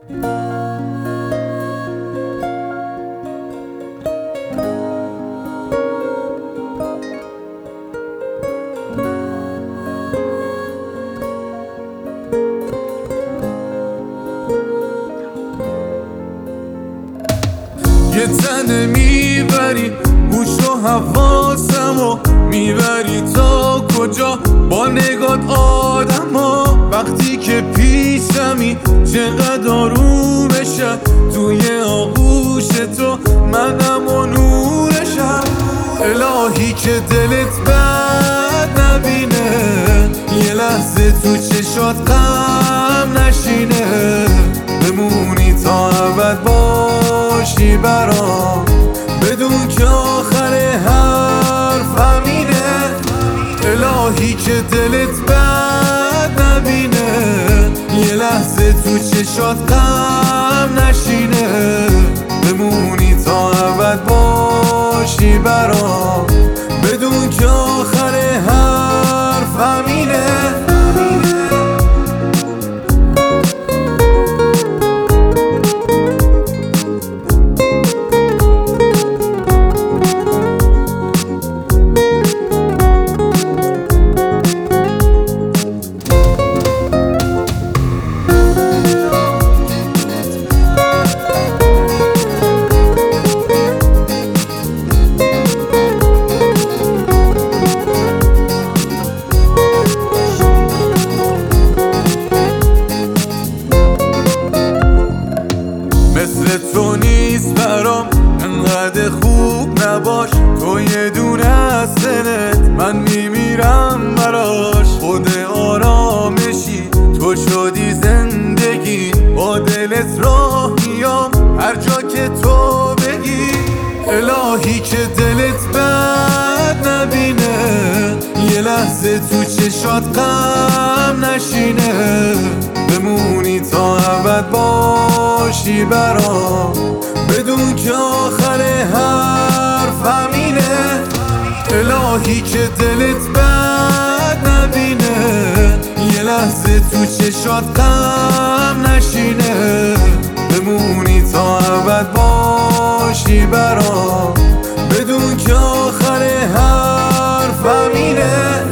یه تنه میبری هوش و حواسمو میبری تا کجا با نگات آدما وقتی که پیشمی چقدر آرومشم توی آغوش تو منم و نورشم الهی که دلت بد نبینه یه لحظه تو چشات غم نشینه بمونی تا ابد باشی برام بدون که آخر حرف همینه الهی که دلت بد نبینه یه لحظه تو چشات غم نشینه بمونی تا ابد باشی برام بدون که آخر حرف همینه مثل تو نیست برام انقدر خوب نباش تو یه دونه از دلت من میمیرم براش خود آرامشی تو شدی زندگی با دلت راه میام هر جا که تو بگی الهی که دلت بد نبینه یه لحظه تو چشات غم نشینه بمونی تا ابد باشی برام بدون که آخر حرف همینه الهی که دلت بد نبینه یه لحظه تو چشات غم نشینه بمونی تا ابد باشی برام بدون که آخر حرف همینه